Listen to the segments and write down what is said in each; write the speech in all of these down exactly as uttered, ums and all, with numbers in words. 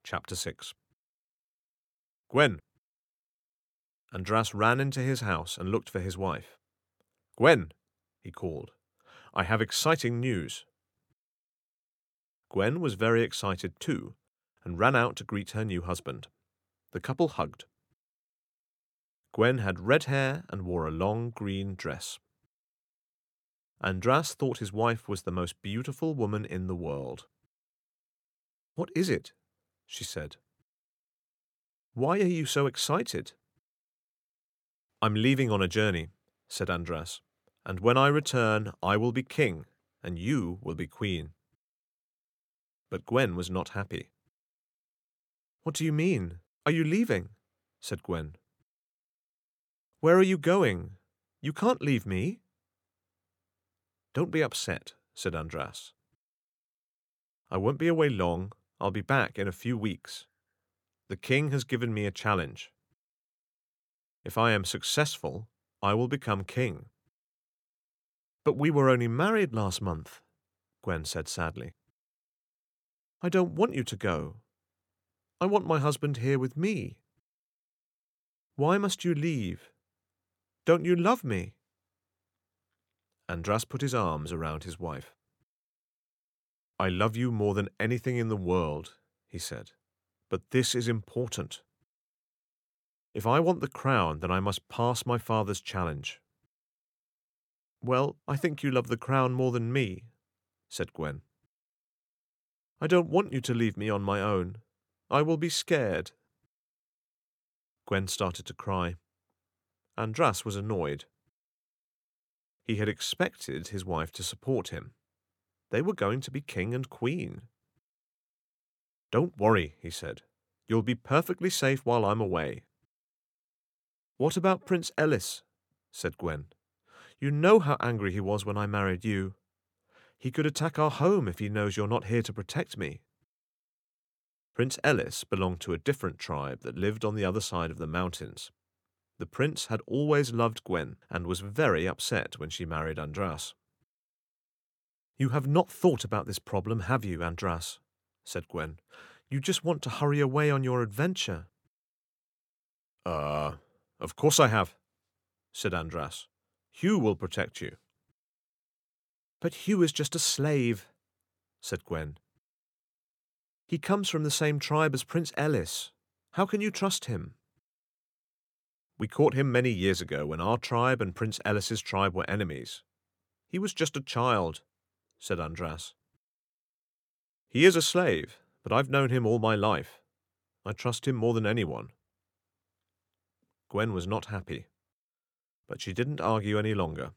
Chapter six. Gwen! Andras ran into his house and looked for his wife. Gwen! He called. I have exciting news. Gwen was very excited too, and ran out to greet her new husband. The couple hugged. Gwen had red hair and wore a long green dress. Andras thought his wife was the most beautiful woman in the world. What is it? She said. Why are you so excited? I'm leaving on a journey, said Andras, and when I return I will be king, and you will be queen. But Gwen was not happy. What do you mean? Are you leaving? Said Gwen. Where are you going? You can't leave me. Don't be upset, said Andras. I won't be away long. I'll be back in a few weeks. The king has given me a challenge. If I am successful, I will become king. But we were only married last month, Gwen said sadly. I don't want you to go. I want my husband here with me. Why must you leave? Don't you love me? Andras put his arms around his wife. I love you more than anything in the world, he said, but this is important. If I want the crown, then I must pass my father's challenge. Well, I think you love the crown more than me, said Gwen. I don't want you to leave me on my own. I will be scared. Gwen started to cry. Andras was annoyed. He had expected his wife to support him. They were going to be king and queen. Don't worry, he said. You'll be perfectly safe while I'm away. What about Prince Ellis? Said Gwen. You know how angry he was when I married you. He could attack our home if he knows you're not here to protect me. Prince Ellis belonged to a different tribe that lived on the other side of the mountains. The prince had always loved Gwen and was very upset when she married Andras. You have not thought about this problem, have you, Andras? Said Gwen. You just want to hurry away on your adventure. Uh, of course I have, said Andras. Hugh will protect you. But Hugh is just a slave, said Gwen. He comes from the same tribe as Prince Ellis. How can you trust him? We caught him many years ago when our tribe and Prince Ellis's tribe were enemies. He was just a child, said Andras. He is a slave, but I've known him all my life. I trust him more than anyone. Gwen was not happy, but she didn't argue any longer.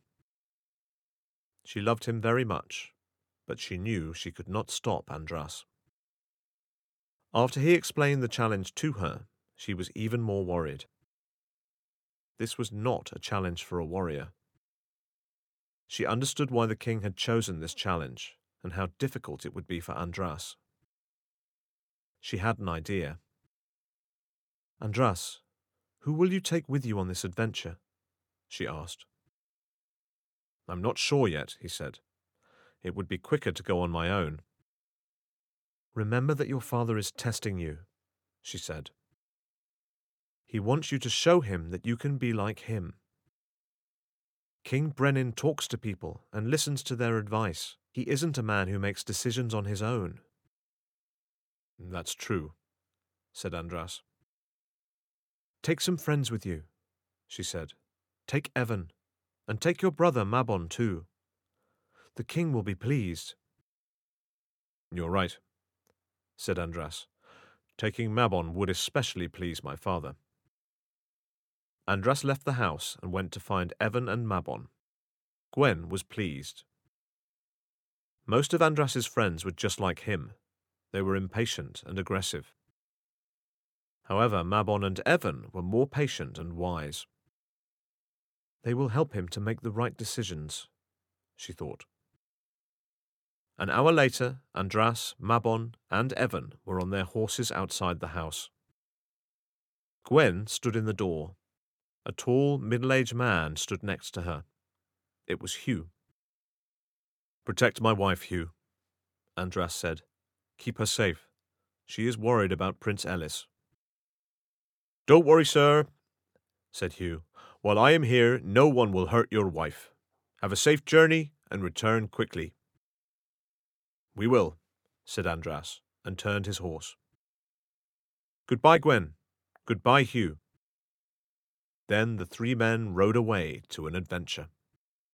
She loved him very much, but she knew she could not stop Andras. After he explained the challenge to her, she was even more worried. This was not a challenge for a warrior. She understood why the king had chosen this challenge and how difficult it would be for Andras. She had an idea. Andras, who will you take with you on this adventure? She asked. I'm not sure yet, he said. It would be quicker to go on my own. Remember that your father is testing you, she said. He wants you to show him that you can be like him. King Brenin talks to people and listens to their advice. He isn't a man who makes decisions on his own. That's true, said Andras. Take some friends with you, she said. Take Evan, and take your brother Mabon too. The king will be pleased. You're right, said Andras. Taking Mabon would especially please my father. Andras left the house and went to find Evan and Mabon. Gwen was pleased. Most of Andras's friends were just like him. They were impatient and aggressive. However, Mabon and Evan were more patient and wise. They will help him to make the right decisions, she thought. An hour later, Andras, Mabon, and Evan were on their horses outside the house. Gwen stood in the door. A tall, middle-aged man stood next to her. It was Hugh. Protect my wife, Hugh, Andras said. Keep her safe. She is worried about Prince Ellis. Don't worry, sir, said Hugh. While I am here, no one will hurt your wife. Have a safe journey and return quickly. We will, said Andras, and turned his horse. Goodbye, Gwen. Goodbye, Hugh. Then the three men rode away to an adventure.